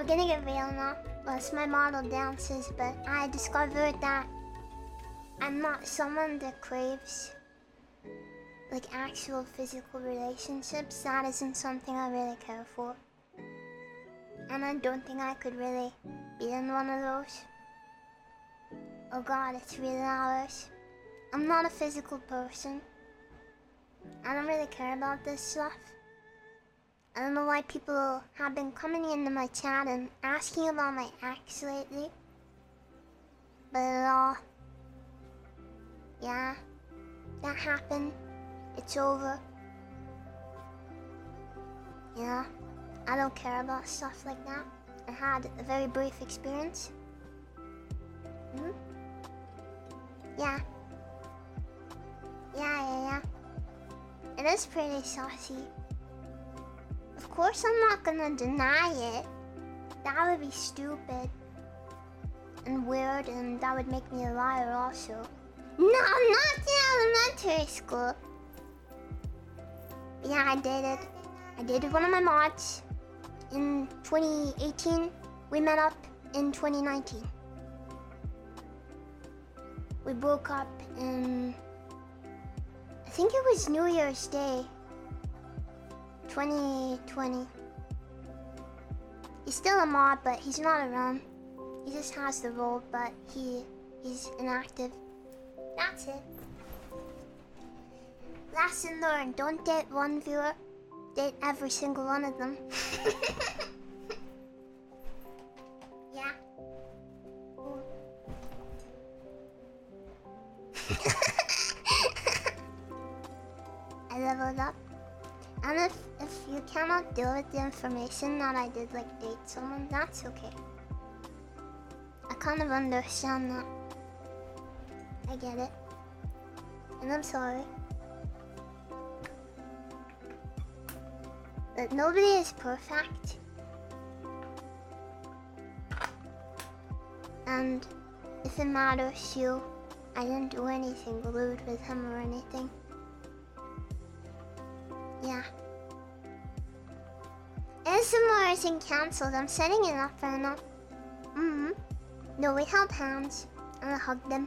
We're gonna get real now. Well, it's my model dances, but I discovered that I'm not someone that craves like actual physical relationships. That isn't something I really care for. And I don't think I could really be in one of those. Oh god, it's really hours. I'm not a physical person. I don't really care about this stuff. I don't know why people have been coming into my chat and asking about my ex lately. But yeah, that happened. It's over. Yeah, I don't care about stuff like that. I had a very brief experience. Yeah. Yeah. It is pretty saucy. Of course I'm not gonna deny it. That would be stupid. And weird, and that would make me a liar also. No, not in elementary school. Yeah, I dated. I dated one of my mods in 2018. We met up in 2019. We broke up in, I think it was New Year's Day, 2020. He's still a mod, but he's not around. He just has the role, but he's inactive. That's it. Lesson learned, don't date one viewer, date every single one of them. Yeah. I leveled up. And if you cannot deal with the information that I did like date someone, that's okay. I kind of understand that. I get it. And I'm sorry. But nobody is perfect. And if it matters to you, I didn't do anything rude with him or anything. Yeah. ASMR isn't cancelled. I'm setting it up right now. No, we held hands and I hugged them.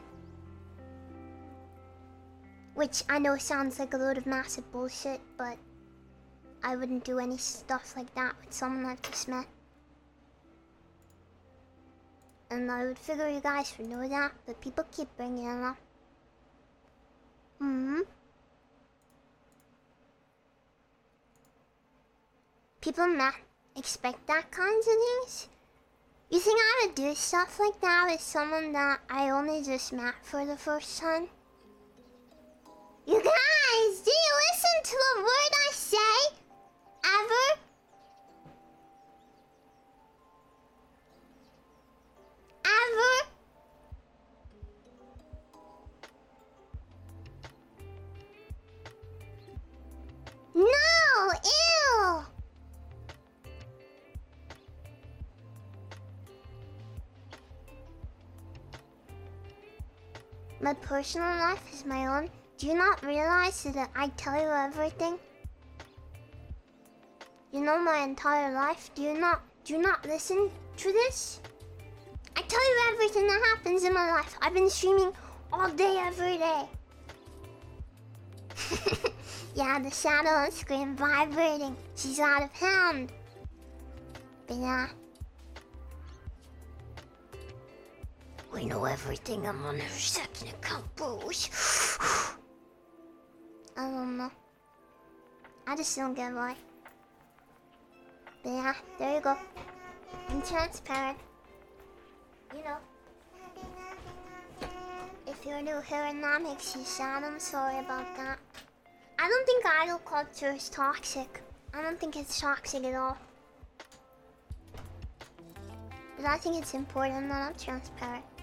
Which I know sounds like a load of massive bullshit, but I wouldn't do any stuff like that with someone I've just met. And I would figure you guys would know that, but people keep bringing it up. People not expect that kinds of things? You think I would do stuff like that with someone that I only just met for the first time? You guys, do you listen to a word I say? Ever? Ever? No! Ew! My personal life is my own. Do you not realize that I tell you everything? You know my entire life. Do you not listen to this? I tell you everything that happens in my life. I've been streaming all day, every day. Yeah, the shadow on screen vibrating. She's out of hand. But yeah. We know everything. I'm on her second account, bros. I don't know. I just don't get why. But yeah, there you go. I'm transparent. You know. If you're new here and that makes you sad, I'm sorry about that. I don't think idol culture is toxic. I don't think it's toxic at all. But I think it's important that I'm transparent.